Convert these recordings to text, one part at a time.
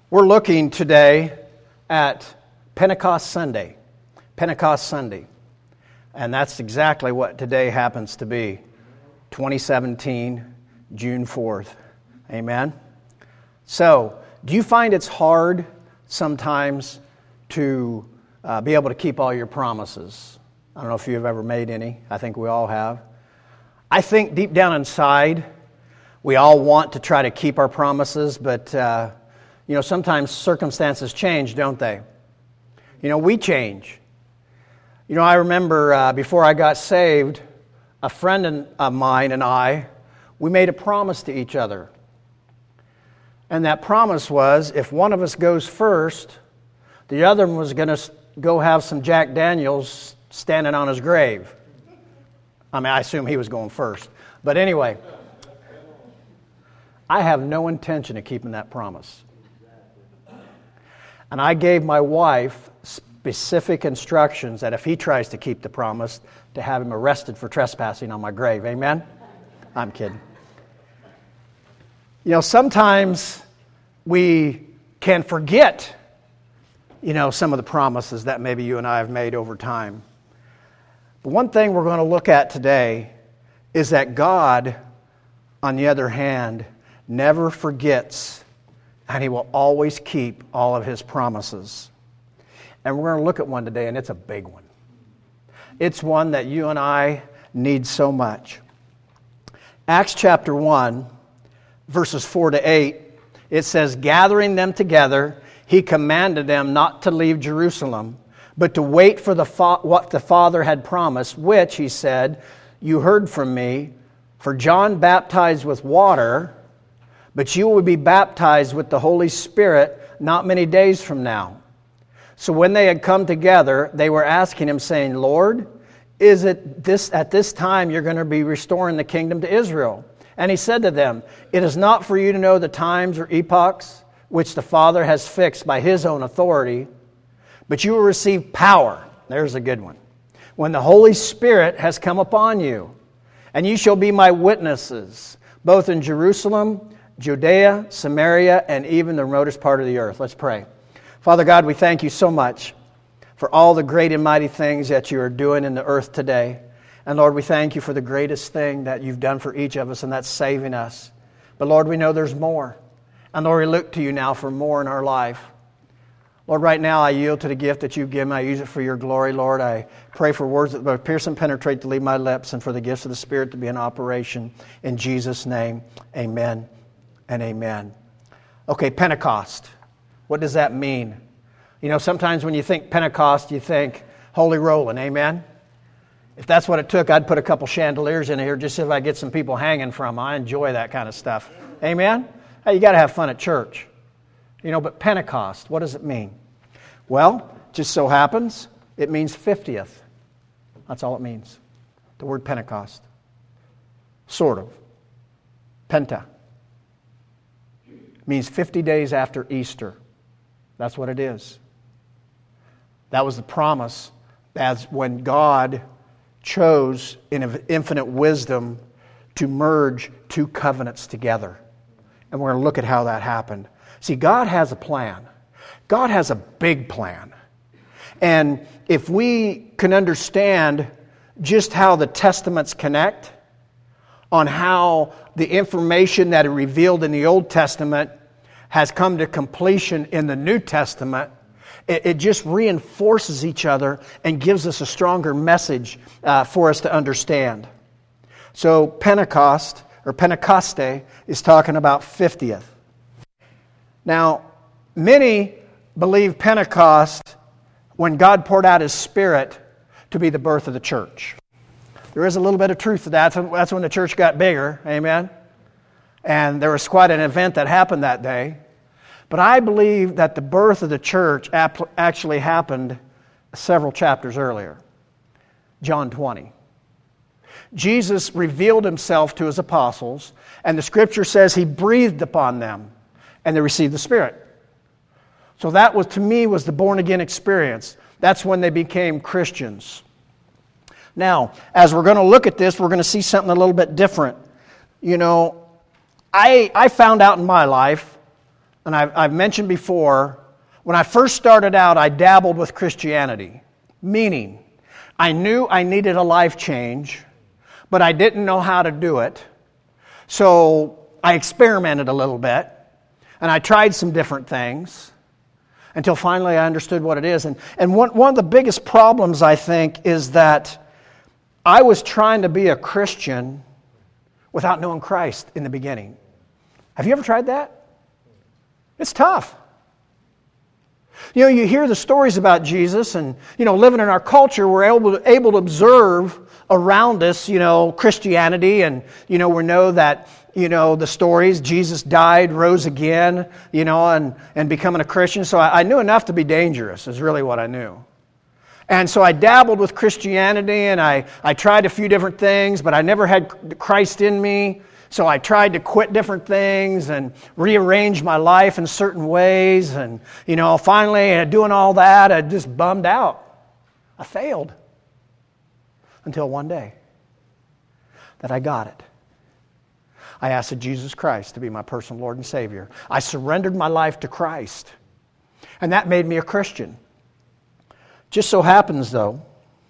We're looking today at Pentecost Sunday. Pentecost Sunday. And that's exactly what today happens to be. 2017, June 4th. Amen? So, do you find it's hard sometimes to be able to keep all your promises? I don't know if you've ever made any. I think we all have. I think deep down inside, we all want to try to keep our promises, but sometimes circumstances change, don't they? We change. I remember before I got saved, a friend of mine and I, we made a promise to each other. And that promise was, if one of us goes first, the other one was going to go have some Jack Daniels standing on his grave. I assume he was going first. But anyway, I have no intention of keeping that promise. And I gave my wife specific instructions that if he tries to keep the promise, to have him arrested for trespassing on my grave. Amen? I'm kidding. Sometimes we can forget, some of the promises that maybe you and I have made over time. But one thing we're going to look at today is that God, on the other hand, never forgets, and He will always keep all of His promises. And we're going to look at one today, and it's a big one. It's one that you and I need so much. Acts chapter 1, verses 4 to 8, it says, "Gathering them together, He commanded them not to leave Jerusalem, but to wait for what the Father had promised, which, He said, you heard from me, for John baptized with water, but you will be baptized with the Holy Spirit not many days from now." So when they had come together, they were asking Him, saying, "Lord, is it at this time you're going to be restoring the kingdom to Israel?" And He said to them, "It is not for you to know the times or epochs which the Father has fixed by His own authority, but you will receive power." There's a good one. "When the Holy Spirit has come upon you, and you shall be my witnesses, both in Jerusalem, Judea, Samaria, and even the remotest part of the earth." Let's pray. Father God, we thank You so much for all the great and mighty things that You are doing in the earth today. And Lord, we thank You for the greatest thing that You've done for each of us, and that's saving us. But Lord, we know there's more. And Lord, we look to You now for more in our life. Lord, right now I yield to the gift that You've given. I use it for Your glory, Lord. I pray for words that will pierce and penetrate to leave my lips, and for the gifts of the Spirit to be in operation. In Jesus' name, amen and amen. Okay, Pentecost. What does that mean? Sometimes when you think Pentecost, you think Holy Rolling, amen? If that's what it took, I'd put a couple chandeliers in here just so if I get some people hanging from them. I enjoy that kind of stuff. Amen? Hey, you got to have fun at church. But Pentecost, what does it mean? Well, just so happens, it means 50th. That's all it means. The word Pentecost. Sort of. Penta. It means 50 days after Easter. That's what it is. That was the promise as when God chose in infinite wisdom to merge two covenants together. And we're going to look at how that happened. See, God has a plan. God has a big plan. And if we can understand just how the Testaments connect, on how the information that is revealed in the Old Testament has come to completion in the New Testament, it just reinforces each other and gives us a stronger message for us to understand. So Pentecost, or Pentecoste, is talking about 50th. Now, many believe Pentecost, when God poured out His Spirit, to be the birth of the church. There is a little bit of truth to that. That's when the church got bigger, amen? And there was quite an event that happened that day. But I believe that the birth of the church actually happened several chapters earlier. John 20. Jesus revealed Himself to His apostles, and the Scripture says He breathed upon them, and they received the Spirit. So that was, to me, was the born-again experience. That's when they became Christians. Now, as we're going to look at this, we're going to see something a little bit different. I found out in my life and I've mentioned before, when I first started out, I dabbled with Christianity, meaning I knew I needed a life change, but I didn't know how to do it. So I experimented a little bit, and I tried some different things until finally I understood what it is. And one of the biggest problems, I think, is that I was trying to be a Christian without knowing Christ in the beginning. Have you ever tried that? It's tough. You know, you hear the stories about Jesus, and, you know, living in our culture, we're able to observe around us, you know, Christianity, and, you know, we know that, you know, the stories, Jesus died, rose again, you know, and becoming a Christian. So I knew enough to be dangerous, is really what I knew. And so I dabbled with Christianity, and I tried a few different things, but I never had Christ in me. So I tried to quit different things and rearrange my life in certain ways. And, you know, finally, doing all that, I just bummed out. I failed. Until one day that I got it. I asked Jesus Christ to be my personal Lord and Savior. I surrendered my life to Christ. And that made me a Christian. Just so happens, though,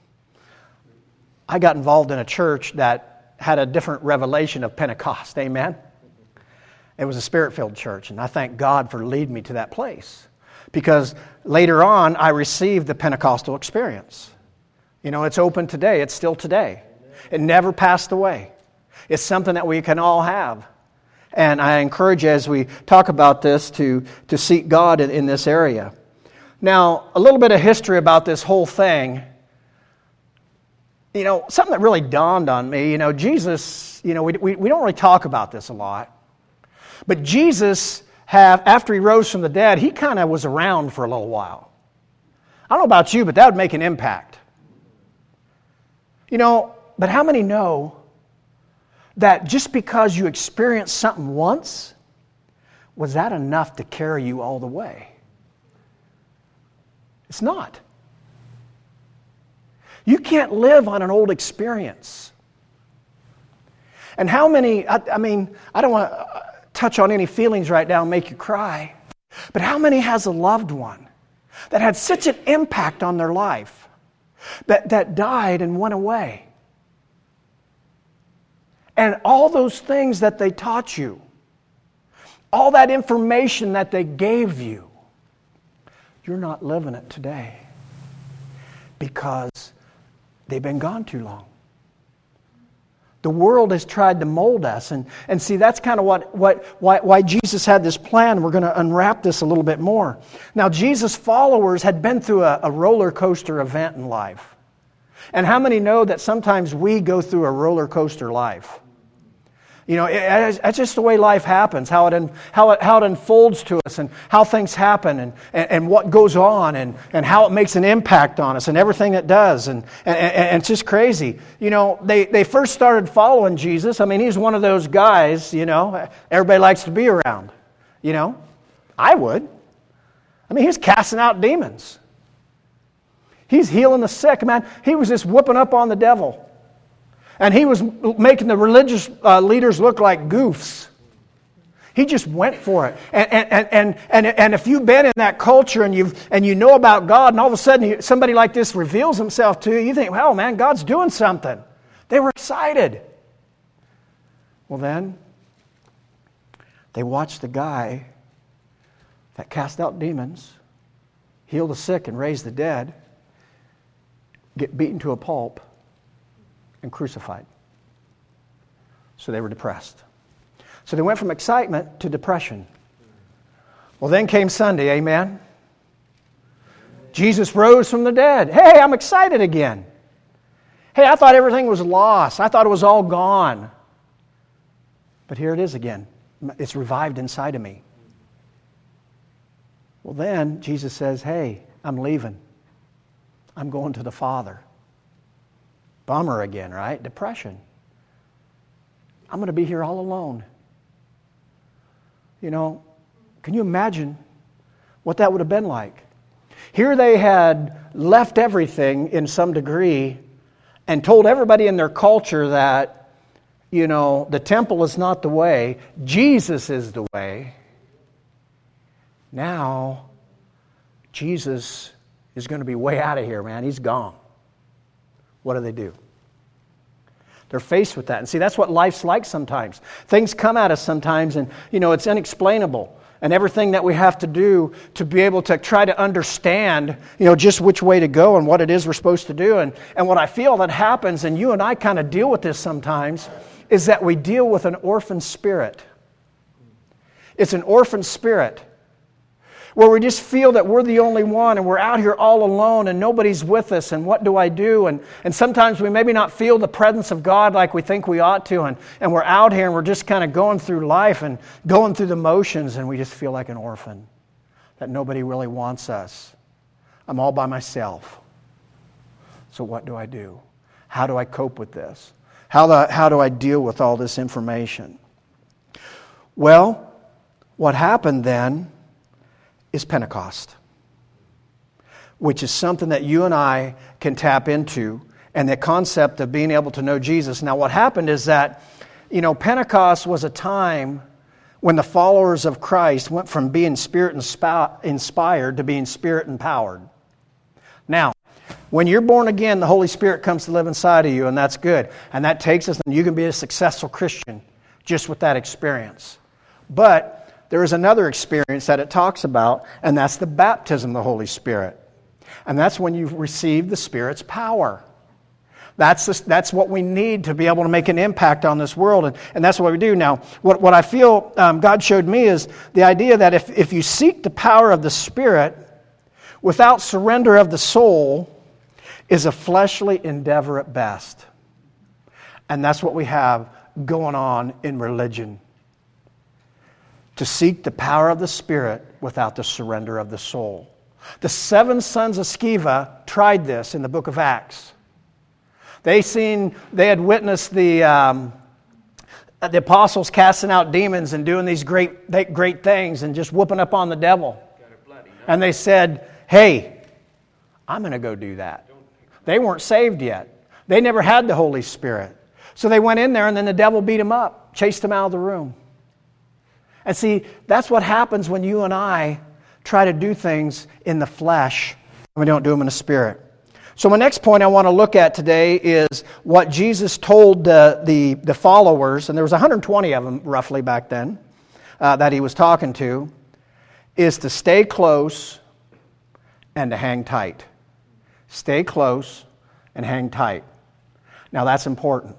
I got involved in a church that had a different revelation of Pentecost. Amen? It was a Spirit-filled church, and I thank God for leading me to that place. Because later on, I received the Pentecostal experience. You know, it's open today. It's still today. It never passed away. It's something that we can all have. And I encourage you, as we talk about this, to seek God in this area. Now, a little bit of history about this whole thing. You know, something that really dawned on me, you know, Jesus, you know, we don't really talk about this a lot. But Jesus, after he rose from the dead, he kind of was around for a little while. I don't know about you, but that would make an impact. You know, but how many know that just because you experienced something once, was that enough to carry you all the way? It's not. You can't live on an old experience. And how many, I mean, I don't want to touch on any feelings right now and make you cry, but how many has a loved one that had such an impact on their life that died and went away? And all those things that they taught you, all that information that they gave you, you're not living it today because they've been gone too long. The world has tried to mold us. And see, that's kind of why Jesus had this plan. We're going to unwrap this a little bit more. Now, Jesus' followers had been through a roller coaster event in life. And how many know that sometimes we go through a roller coaster life? You know, it's just the way life happens, how it unfolds to us, and how things happen, and what goes on, and how it makes an impact on us, and everything it does, and it's just crazy. You know, they first started following Jesus. I mean, he's one of those guys, you know, everybody likes to be around. You know, I would. I mean, he's casting out demons. He's healing the sick, man. He was just whooping up on the devil. And he was making the religious leaders look like goofs. He just went for it. And if you've been in that culture and you know about God, and all of a sudden somebody like this reveals himself to you, you think, "Well, man, God's doing something." They were excited. Well, then they watched the guy that cast out demons, healed the sick, and raised the dead, get beaten to a pulp and crucified. So they were depressed. So they went from excitement to depression. Well, then came Sunday, amen? Jesus rose from the dead. Hey, I'm excited again. Hey, I thought everything was lost. I thought it was all gone. But here it is again. It's revived inside of me. Well, then Jesus says, hey, I'm leaving. I'm going to the Father. Bummer again, right? Depression. I'm going to be here all alone. You know, can you imagine what that would have been like? Here they had left everything in some degree and told everybody in their culture that, you know, the temple is not the way, Jesus is the way. Now, Jesus is going to be way out of here, man. He's gone. What do? They're faced with that. And see, that's what life's like sometimes. Things come at us sometimes, and, it's unexplainable. And everything that we have to do to be able to try to understand, just which way to go and what it is we're supposed to do. And what I feel that happens, and you and I kind of deal with this sometimes, is that we deal with an orphan spirit. It's an orphan spirit where we just feel that we're the only one and we're out here all alone and nobody's with us, and what do I do? And sometimes we maybe not feel the presence of God like we think we ought to, and we're out here and we're just kind of going through life and going through the motions, and we just feel like an orphan, that nobody really wants us. I'm all by myself. So what do I do? How do I cope with this? How do I deal with all this information? Well, what happened then is Pentecost, which is something that you and I can tap into, and the concept of being able to know Jesus. Now, what happened is that, Pentecost was a time when the followers of Christ went from being Spirit inspired to being Spirit empowered. Now, when you're born again, the Holy Spirit comes to live inside of you, and that's good. And that takes us, and you can be a successful Christian just with that experience. But there is another experience that it talks about, and that's the baptism of the Holy Spirit. And that's when you receive the Spirit's power. That's what we need to be able to make an impact on this world, and that's what we do. Now, what I feel God showed me is the idea that if you seek the power of the Spirit without surrender of the soul, is a fleshly endeavor at best. And that's what we have going on in religion. To seek the power of the Spirit without the surrender of the soul. The 7 sons of Sceva tried this in the book of Acts. They had witnessed the apostles casting out demons and doing these great things and just whooping up on the devil. And they said, hey, I'm going to go do that. They weren't saved yet. They never had the Holy Spirit. So they went in there, and then the devil beat them up, chased them out of the room. And see, that's what happens when you and I try to do things in the flesh and we don't do them in the Spirit. So my next point I want to look at today is what Jesus told the followers, and there was 120 of them roughly back then that he was talking to, is to stay close and to hang tight. Stay close and hang tight. Now that's important.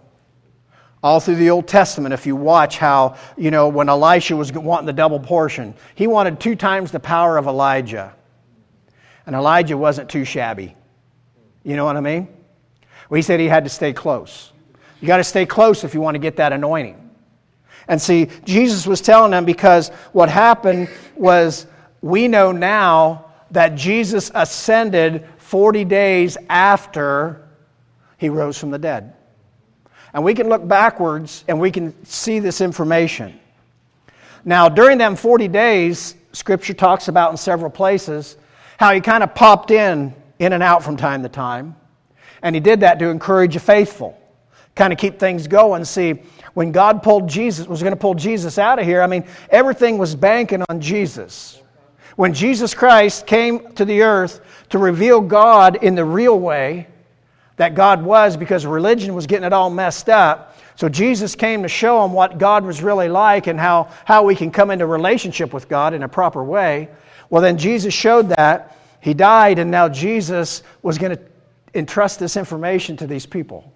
All through the Old Testament, if you watch how, when Elisha was wanting the double portion, he wanted 2 times the power of Elijah. And Elijah wasn't too shabby. You know what I mean? Well, he said he had to stay close. You got to stay close if you want to get that anointing. And see, Jesus was telling them, because what happened was, we know now that Jesus ascended 40 days after he rose from the dead. And we can look backwards and we can see this information. Now, during them 40 days, Scripture talks about in several places how he kind of popped in and out from time to time. And he did that to encourage the faithful, kind of keep things going. See, when God was going to pull Jesus out of here, everything was banking on Jesus. When Jesus Christ came to the earth to reveal God in the real way that God was, because religion was getting it all messed up. So Jesus came to show them what God was really like and how we can come into relationship with God in a proper way. Well, then Jesus showed that. He died, and now Jesus was going to entrust this information to these people.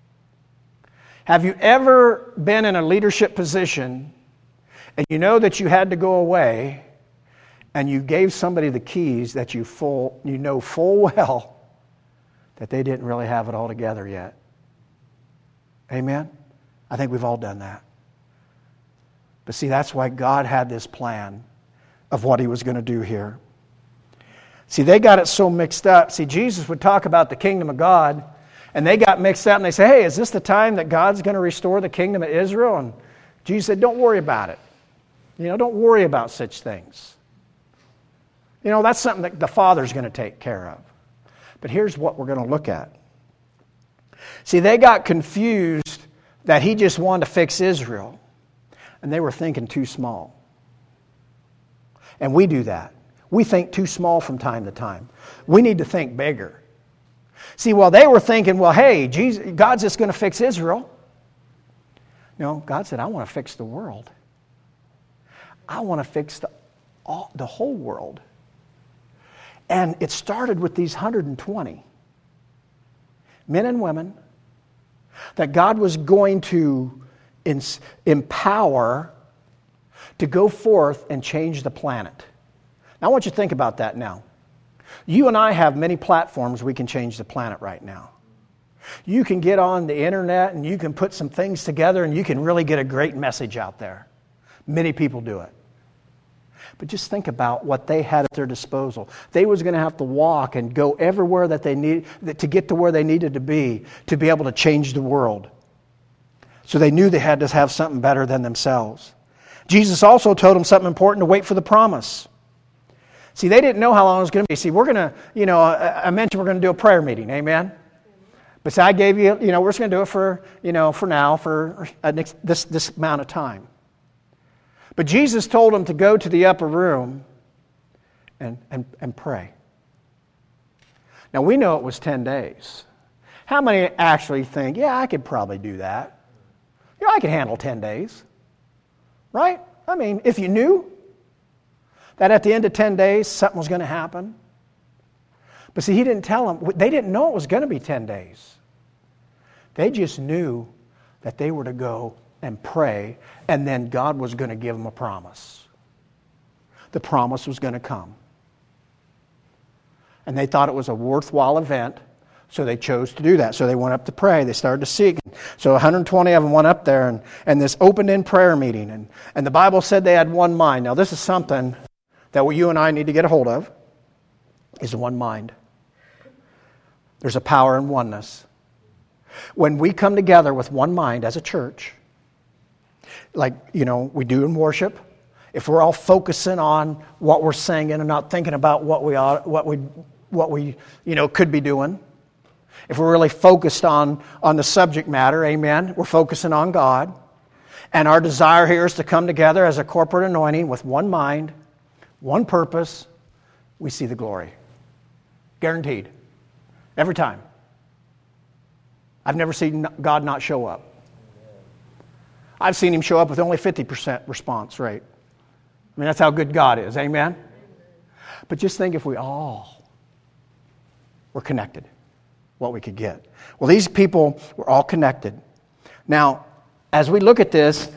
Have you ever been in a leadership position and you know that you had to go away and you gave somebody the keys that you know full well that they didn't really have it all together yet? Amen? I think we've all done that. But see, that's why God had this plan of what he was going to do here. See, they got it so mixed up. See, Jesus would talk about the kingdom of God, and they got mixed up, and they say, hey, is this the time that God's going to restore the kingdom of Israel? And Jesus said, don't worry about it. Don't worry about such things. That's something that the Father's going to take care of. But here's what we're going to look at. See, they got confused that he just wanted to fix Israel, and they were thinking too small. And we do that. We think too small from time to time. We need to think bigger. See, while they were thinking, well, hey, God's just going to fix Israel. No, God said, I want to fix the world. I want to fix the whole world. And it started with these 120 men and women that God was going to empower to go forth and change the planet. Now, I want you to think about that now. You and I have many platforms we can change the planet right now. You can get on the internet and you can put some things together and you can really get a great message out there. Many people do it. But just think about what they had at their disposal. They was going to have to walk and go everywhere that they needed to get to where they needed to be able to change the world. So they knew they had to have something better than themselves. Jesus also told them something important, to wait for the promise. See, they didn't know how long it was going to be. See, we're going to, I mentioned we're going to do a prayer meeting, amen? But see, I gave you, we're just going to do it for now, for this amount of time. But Jesus told them to go to the upper room and pray. Now, we know it was 10 days. How many actually think, yeah, I could probably do that? I could handle 10 days. Right? I mean, if you knew that at the end of 10 days something was going to happen. But see, he didn't tell them. They didn't know it was going to be 10 days. They just knew that they were to go and pray, and then God was going to give them a promise. The promise was going to come. And they thought it was a worthwhile event, so they chose to do that. So they went up to pray. They started to seek. So 120 of them went up there, and this opened-in prayer meeting. And the Bible said they had one mind. Now, this is something that you and I need to get a hold of, is one mind. There's a power in oneness. When we come together with one mind as a church, like, we do in worship, if we're all focusing on what we're singing and not thinking about what we could be doing, if we're really focused on the subject matter, amen, we're focusing on God, and our desire here is to come together as a corporate anointing with one mind, one purpose, we see the glory. Guaranteed. Every time. I've never seen God not show up. I've seen Him show up with only 50% response rate. I mean, that's how good God is. Amen? But just think if we all were connected, what we could get. Well, these people were all connected. Now, as we look at this,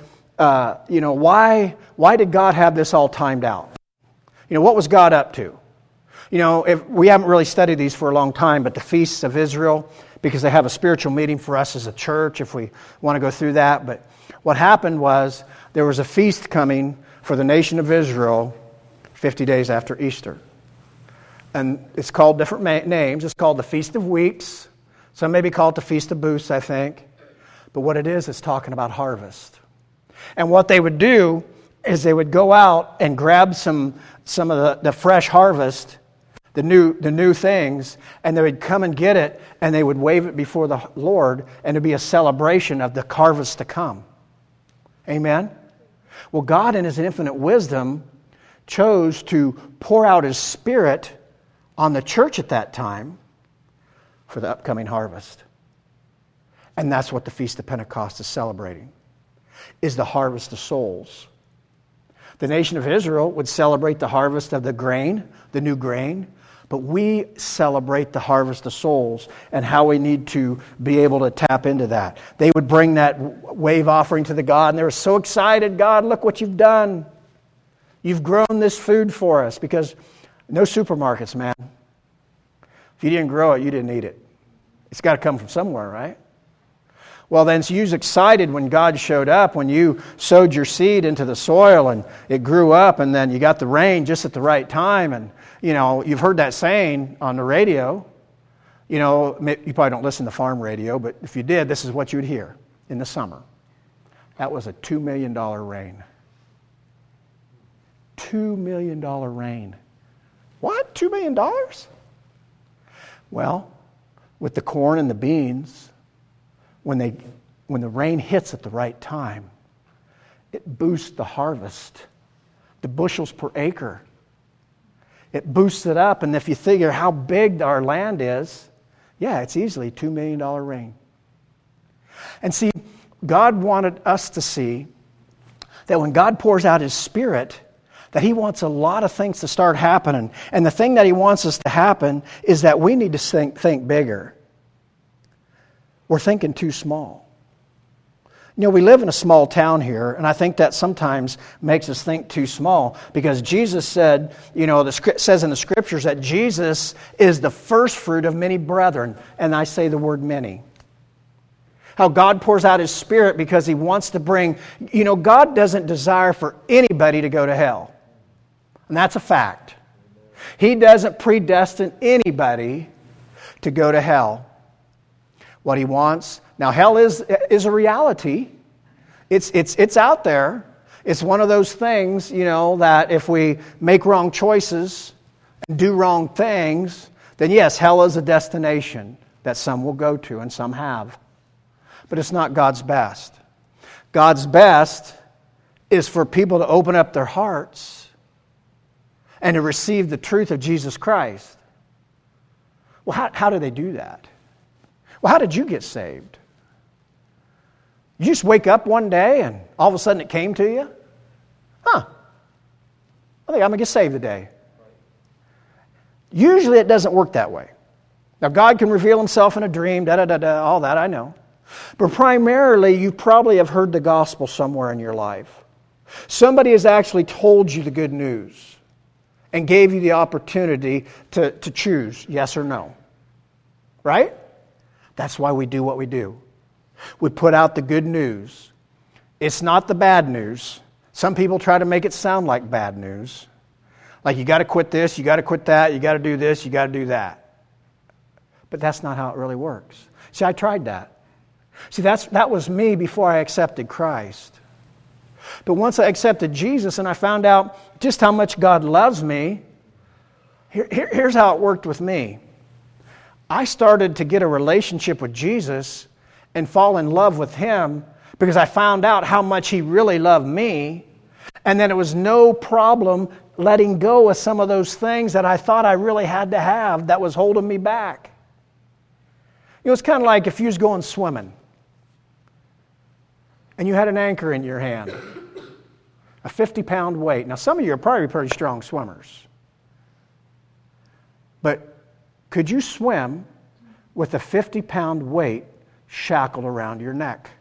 why did God have this all timed out? What was God up to? If we haven't really studied these for a long time, but the feasts of Israel, because they have a spiritual meeting for us as a church, if we want to go through that. But what happened was there was a feast coming for the nation of Israel 50 days after Easter. And it's called different names. It's called the Feast of Weeks. Some maybe call it the Feast of Booths, I think. But what it is, it's talking about harvest. And what they would do is they would go out and grab some of the fresh harvest, the new things, and they would come and get it, and they would wave it before the Lord, and it'd be a celebration of the harvest to come. Amen? Well, God in His infinite wisdom chose to pour out His Spirit on the church at that time for the upcoming harvest. And that's what the Feast of Pentecost is celebrating, is the harvest of souls. The nation of Israel would celebrate the harvest of the grain, the new grain, but we celebrate the harvest of souls and how we need to be able to tap into that. They would bring that wave offering to the God, and they were so excited. God, look what you've done. You've grown this food for us, because no supermarkets, man. If you didn't grow it, you didn't eat it. It's got to come from somewhere, right? Well, then, so you was excited when God showed up, when you sowed your seed into the soil and it grew up, and then you got the rain just at the right time. And, you've heard that saying on the radio. You probably don't listen to farm radio, but if you did, this is what you would hear in the summer. That was a $2 million rain. $2 million rain. What? $2 million? Well, with the corn and the beans, when the rain hits at the right time, it boosts the harvest. The bushels per acre it boosts it up. And if you figure how big our land is, yeah, it's easily a $2 million rain. And see, God wanted us to see that when God pours out His Spirit, that He wants a lot of things to start happening. And the thing that He wants us to happen is that we need to think bigger. We're thinking too small. You know, we live in a small town here, and I think that sometimes makes us think too small, because Jesus said, you know, it says in the Scriptures that Jesus is the first fruit of many brethren, and I say the word many. How God pours out His Spirit because He wants to bring, you know, God doesn't desire for anybody to go to hell, and that's a fact. He doesn't predestine anybody to go to hell. What He wants. Now, hell is a reality. It's out there. It's one of those things, you know, that if we make wrong choices and do wrong things, then yes, hell is a destination that some will go to and some have. But it's not God's best. God's best is for people to open up their hearts and to receive the truth of Jesus Christ. Well, how do they do that? Well, how did you get saved? You just wake up one day and all of a sudden it came to you? I think I'm going to get saved today. Usually it doesn't work that way. Now, God can reveal Himself in a dream, all that I know. But primarily, you probably have heard the gospel somewhere in your life. Somebody has actually told you the good news and gave you the opportunity to choose yes or no. Right? That's why we do what we do. We put out the good news. It's not the bad news. Some people try to make it sound like bad news. Like you got to quit this, you got to quit that, you got to do this, you got to do that. But that's not how it really works. See, I tried that. See, that was me before I accepted Christ. But once I accepted Jesus and I found out just how much God loves me, here's how it worked with me. I started to get a relationship with Jesus and fall in love with Him because I found out how much He really loved me. And then it was no problem letting go of some of those things that I thought I really had to have that was holding me back. You know, it's kind of like if you was going swimming and you had an anchor in your hand, a 50-pound weight. Now, some of you are probably pretty strong swimmers. But could you swim with a 50-pound weight shackled around your neck?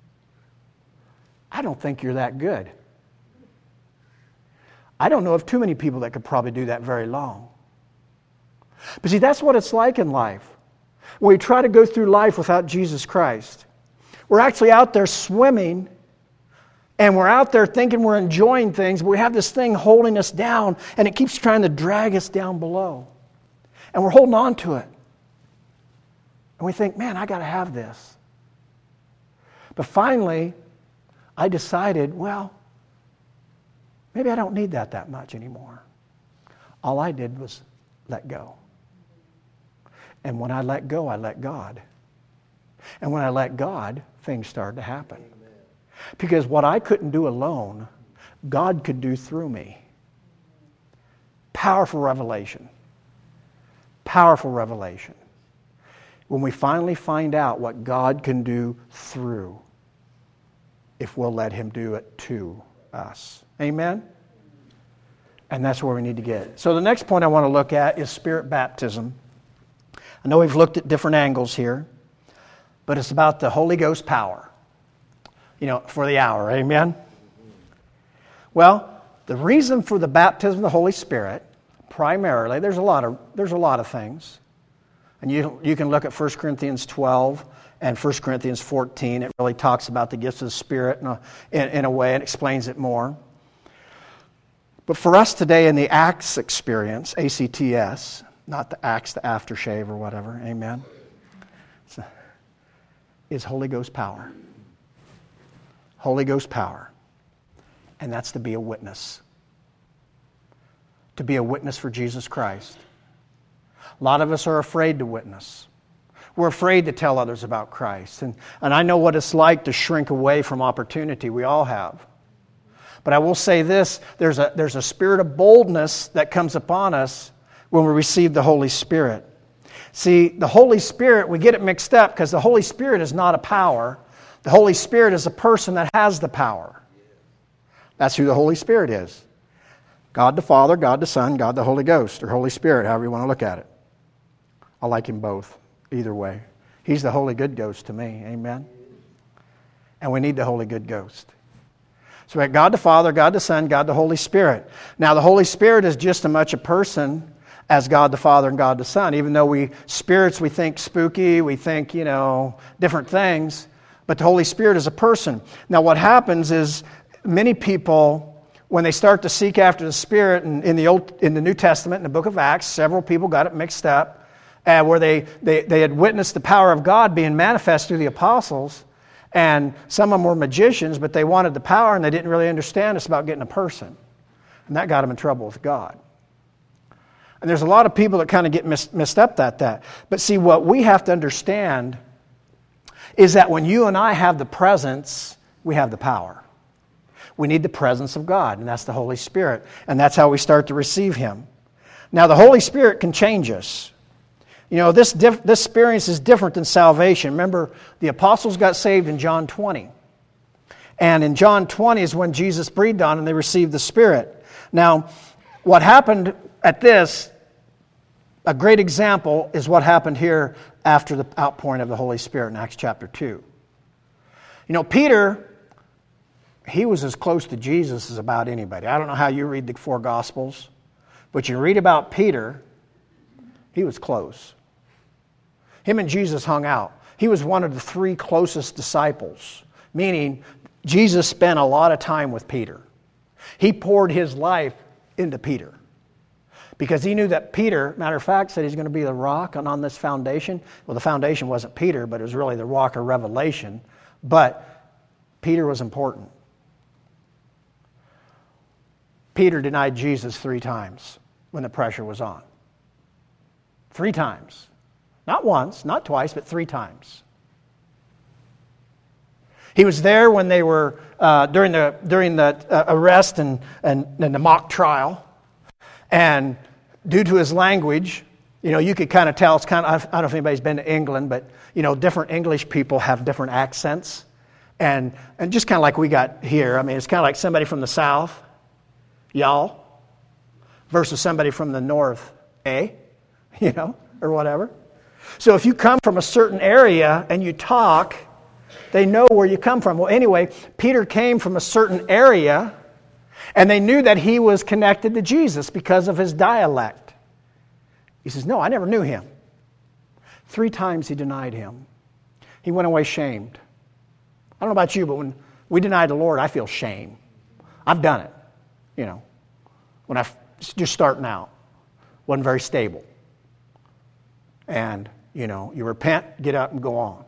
I don't think you're that good. I don't know of too many people that could probably do that very long. But see, that's what it's like in life. When we try to go through life without Jesus Christ, we're actually out there swimming, and we're out there thinking we're enjoying things, but we have this thing holding us down, and it keeps trying to drag us down below. And we're holding on to it. And we think, man, I got to have this. But finally, I decided, well, maybe I don't need that much anymore. All I did was let go. And when I let go, I let God. And when I let God, things started to happen. Because what I couldn't do alone, God could do through me. Powerful revelation. Powerful revelation. When we finally find out what God can do through, if we'll let Him do it to us. Amen? And that's where we need to get. So the next point I want to look at is Spirit baptism. I know we've looked at different angles here, but it's about the Holy Ghost power, you know, for the hour. Amen? Well, the reason for the baptism of the Holy Spirit, primarily, there's a lot of things. And you can look at 1 Corinthians 12 and 1 Corinthians 14. It really talks about the gifts of the Spirit in a way and explains it more. But for us today in the Acts experience, ACTS, not the Acts, the aftershave or whatever, amen, is Holy Ghost power. Holy Ghost power. And that's to be a witness. To be a witness for Jesus Christ. A lot of us are afraid to witness. We're afraid to tell others about Christ. And I know what it's like to shrink away from opportunity. We all have. But I will say this, there's a spirit of boldness that comes upon us when we receive the Holy Spirit. See, the Holy Spirit, we get it mixed up because the Holy Spirit is not a power. The Holy Spirit is a person that has the power. That's who the Holy Spirit is. God the Father, God the Son, God the Holy Ghost, or Holy Spirit, however you want to look at it. I like him both, either way. He's the Holy Good Ghost to me, amen? And we need the Holy Good Ghost. So we have God the Father, God the Son, God the Holy Spirit. Now the Holy Spirit is just as much a person as God the Father and God the Son. Even though we think spooky, we think, different things. But the Holy Spirit is a person. Now what happens is many people, when they start to seek after the Spirit, in the New Testament, in the book of Acts, several people got it mixed up, where they had witnessed the power of God being manifest through the apostles, and some of them were magicians, but they wanted the power and they didn't really understand it's about getting a person. And that got them in trouble with God. And there's a lot of people that kind of get messed up at that. But see, what we have to understand is that when you and I have the presence, we have the power. We need the presence of God, and that's the Holy Spirit. And that's how we start to receive Him. Now, the Holy Spirit can change us. This experience is different than salvation. Remember, the apostles got saved in John 20. And in John 20 is when Jesus breathed on and they received the Spirit. Now, what happened at this, a great example is what happened here after the outpouring of the Holy Spirit in Acts chapter 2. Peter, he was as close to Jesus as about anybody. I don't know how you read the 4 Gospels, but you read about Peter, he was close. Him and Jesus hung out. He was one of the 3 closest disciples, meaning Jesus spent a lot of time with Peter. He poured his life into Peter because he knew that Peter, matter of fact, said he's going to be the rock on this foundation. Well, the foundation wasn't Peter, but it was really the rock of revelation. But Peter was important. Peter denied Jesus 3 times when the pressure was on. 3 times. Not once, not twice, but 3 times. He was there when they were during the arrest and the mock trial, and due to his language, you could kind of tell. It's kind of, I don't know if anybody's been to England, but different English people have different accents, and just kind of like we got here. I mean, it's kind of like somebody from the south, y'all, versus somebody from the north, or whatever. So if you come from a certain area and you talk, they know where you come from. Well, anyway, Peter came from a certain area, and they knew that he was connected to Jesus because of his dialect. He says, no, I never knew him. 3 times he denied him. He went away shamed. I don't know about you, but when we deny the Lord, I feel shame. I've done it, when I just starting out. Wasn't very stable. And, you repent, get up, and go on.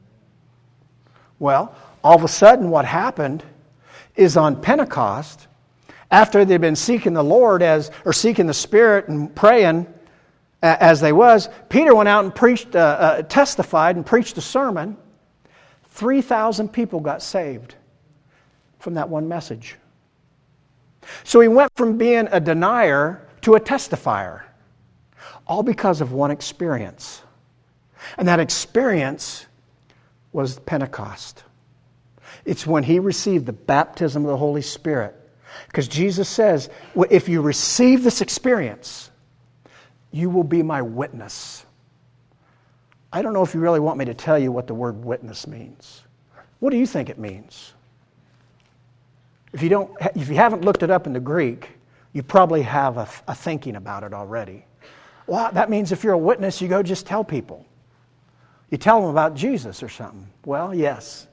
Well, all of a sudden what happened is on Pentecost, after they'd been seeking the Lord or seeking the Spirit and praying as they was, Peter went out and preached, testified and preached a sermon. 3,000 people got saved from that one message. So he went from being a denier to a testifier, all because of one experience. And that experience was Pentecost. It's when he received the baptism of the Holy Spirit. Because Jesus says, if you receive this experience, you will be my witness. I don't know if you really want me to tell you what the word witness means. What do you think it means? If you haven't looked it up in the Greek, you probably have a thinking about it already. Well, that means if you're a witness, you go just tell people. You tell them about Jesus or something. Well, yes.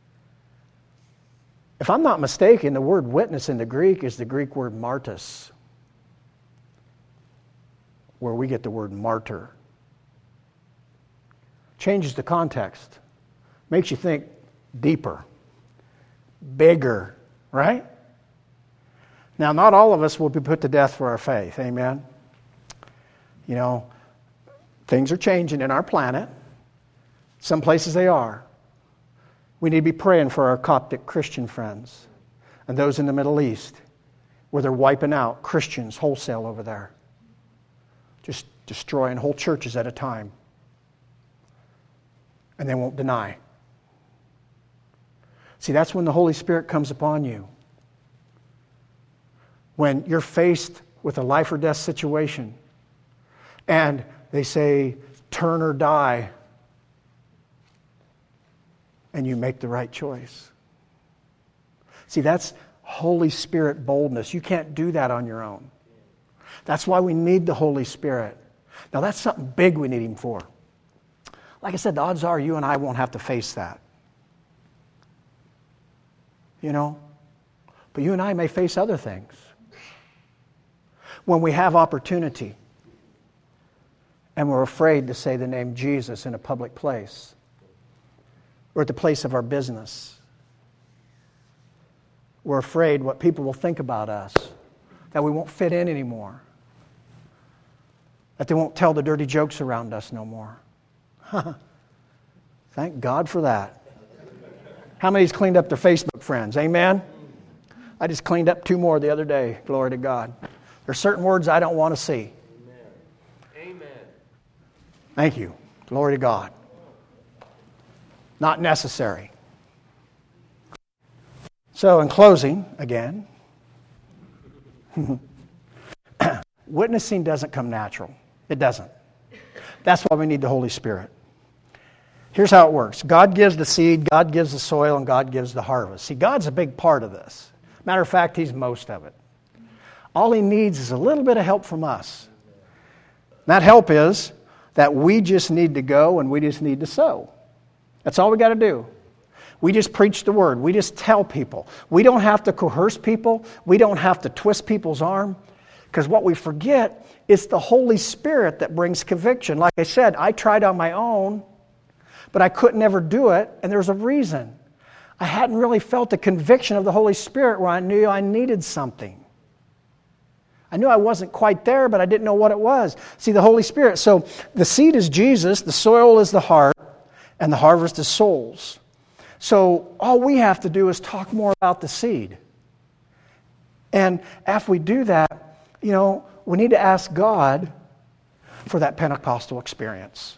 If I'm not mistaken, the word witness in the Greek is the Greek word martys, where we get the word martyr. Changes the context. Makes you think deeper, bigger, right? Now, not all of us will be put to death for our faith. Amen? Things are changing in our planet. Some places they are. We need to be praying for our Coptic Christian friends and those in the Middle East, where they're wiping out Christians wholesale over there. Just destroying whole churches at a time. And they won't deny. See, that's when the Holy Spirit comes upon you. When you're faced with a life or death situation, and they say, turn or die, and you make the right choice. See, that's Holy Spirit boldness. You can't do that on your own. That's why we need the Holy Spirit. Now, that's something big we need Him for. Like I said, the odds are you and I won't have to face that. You know? But you and I may face other things. When we have opportunity and we're afraid to say the name Jesus in a public place or at the place of our business. We're afraid what people will think about us, that we won't fit in anymore, that they won't tell the dirty jokes around us no more. Thank God for that. How many's cleaned up their Facebook friends? Amen? I just cleaned up 2 more the other day. Glory to God. There's certain words I don't want to see. Amen. Thank you. Glory to God. Not necessary. So in closing, again, witnessing doesn't come natural. It doesn't. That's why we need the Holy Spirit. Here's how it works. God gives the seed, God gives the soil, and God gives the harvest. See, God's a big part of this. Matter of fact, He's most of it. All He needs is a little bit of help from us. That help is that we just need to go and we just need to sow. That's all we got to do. We just preach the Word. We just tell people. We don't have to coerce people. We don't have to twist people's arm. Because what we forget is the Holy Spirit that brings conviction. Like I said, I tried on my own, but I couldn't ever do it, and there's a reason. I hadn't really felt the conviction of the Holy Spirit where I knew I needed something. I knew I wasn't quite there, but I didn't know what it was. See, the Holy Spirit. So the seed is Jesus, the soil is the heart, and the harvest is souls. So all we have to do is talk more about the seed. And after we do that, you know, we need to ask God for that Pentecostal experience.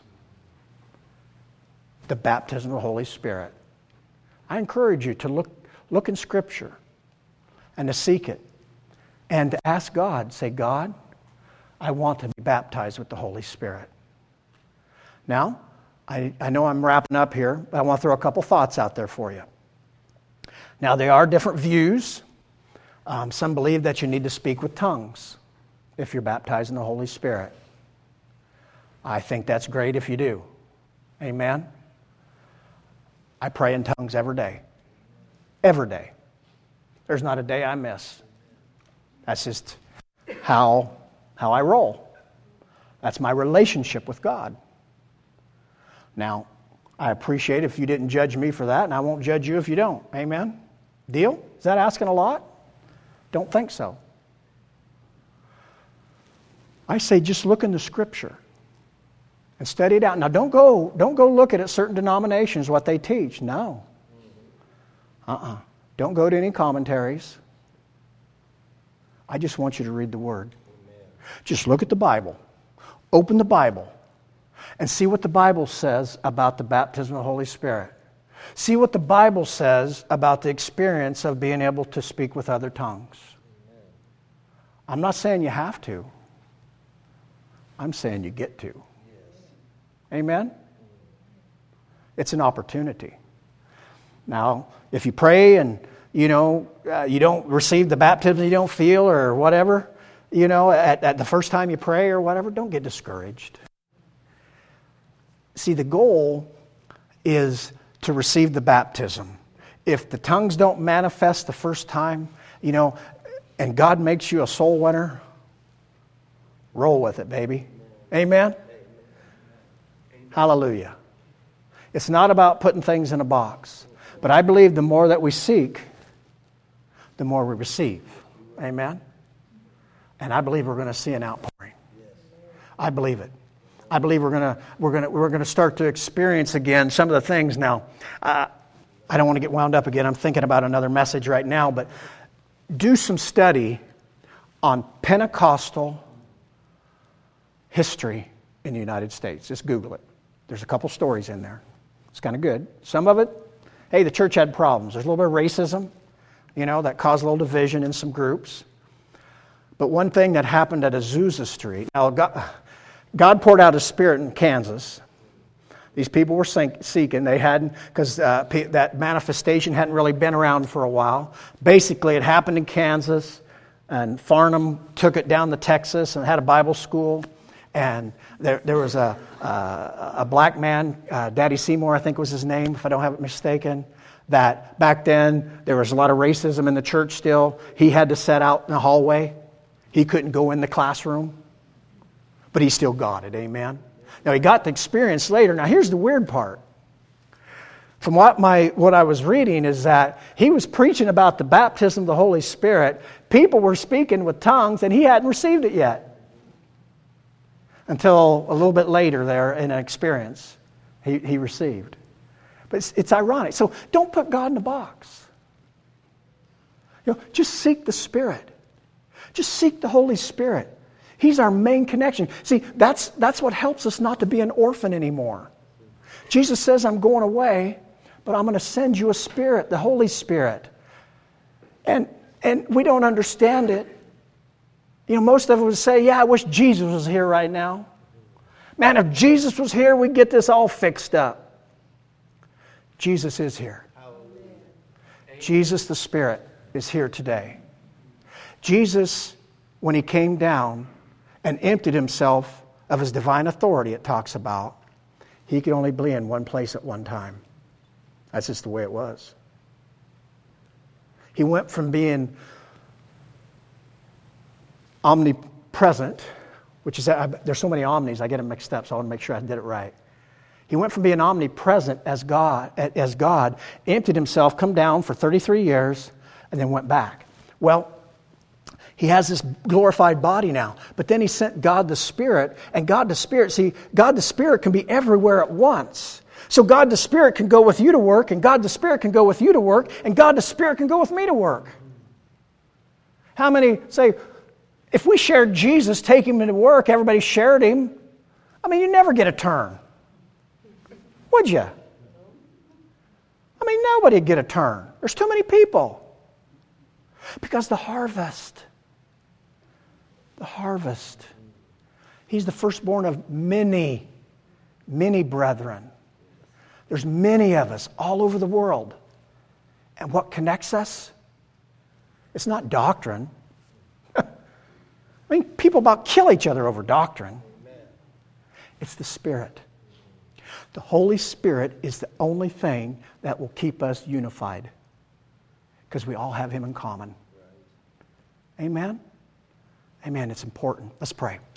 The baptism of the Holy Spirit. I encourage you to look in Scripture and to seek it. And to ask God, say, God, I want to be baptized with the Holy Spirit. Now, I know I'm wrapping up here, but I want to throw a couple thoughts out there for you. Now, there are different views. Some believe that you need to speak with tongues if you're baptized in the Holy Spirit. I think that's great if you do. Amen? I pray in tongues every day. Every day. There's not a day I miss. That's just how I roll. That's my relationship with God. Now, I appreciate if you didn't judge me for that, and I won't judge you if you don't. Amen? Deal? Is that asking a lot? Don't think so. I say just look in the Scripture and study it out. Now, don't go look at certain denominations, what they teach. No. Don't go to any commentaries. I just want you to read the Word. Amen. Just look at the Bible. Open the Bible. And see what the Bible says about the baptism of the Holy Spirit. See what the Bible says about the experience of being able to speak with other tongues. Amen. I'm not saying you have to. I'm saying you get to. Yes. Amen? It's an opportunity. Now, if you pray and you don't receive the baptism you don't feel or whatever, at the first time you pray or whatever, don't get discouraged. See, the goal is to receive the baptism. If the tongues don't manifest the first time, and God makes you a soul winner, roll with it, baby. Amen? Hallelujah. It's not about putting things in a box. But I believe the more that we seek, the more we receive. Amen? And I believe we're going to see an outpouring. I believe it. I believe we're going to start to experience again some of the things. Now, I don't want to get wound up again. I'm thinking about another message right now, but do some study on Pentecostal history in the United States. Just Google it. There's a couple stories in there. It's kind of good. Some of it, hey, the church had problems. There's a little bit of racism, that caused a little division in some groups. But one thing that happened at Azusa Street, now God poured out His Spirit in Kansas. These people were seeking. They hadn't, because that manifestation hadn't really been around for a while. Basically, it happened in Kansas, and Farnham took it down to Texas and had a Bible school. And there was a black man, Daddy Seymour, I think was his name, if I don't have it mistaken, that back then there was a lot of racism in the church still. He had to sit out in the hallway. He couldn't go in the classroom. But he still got it, amen? Now, he got the experience later. Now, here's the weird part. From what I was reading is that he was preaching about the baptism of the Holy Spirit. People were speaking with tongues, and he hadn't received it yet. Until a little bit later there in an experience, he received. But it's ironic. So don't put God in a box. Just seek the Spirit. Just seek the Holy Spirit. He's our main connection. See, that's what helps us not to be an orphan anymore. Jesus says, I'm going away, but I'm going to send you a Spirit, the Holy Spirit. And we don't understand it. Most of us would say, yeah, I wish Jesus was here right now. Man, if Jesus was here, we'd get this all fixed up. Jesus is here. Jesus, the Spirit, is here today. Jesus, when He came down and emptied Himself of His divine authority, it talks about, He could only be in one place at one time. That's just the way it was. He went from being omnipresent, which is, there's so many omnis, I get them mixed up, so I want to make sure I did it right. He went from being omnipresent as God, emptied Himself, come down for 33 years, and then went back. Well, He has this glorified body now, but then He sent God the Spirit, and God the Spirit can be everywhere at once. So God the Spirit can go with you to work, and God the Spirit can go with you to work, and God the Spirit can go with me to work. How many say, if we shared Jesus, take Him to work, everybody shared Him, you never get a turn. Would you? Nobody would get a turn. There's too many people. Because the harvest, He's the firstborn of many, many brethren. There's many of us all over the world. And what connects us? It's not doctrine. People about kill each other over doctrine. It's the Spirit. The Holy Spirit is the only thing that will keep us unified. Because we all have Him in common. Amen? Amen. It's important. Let's pray.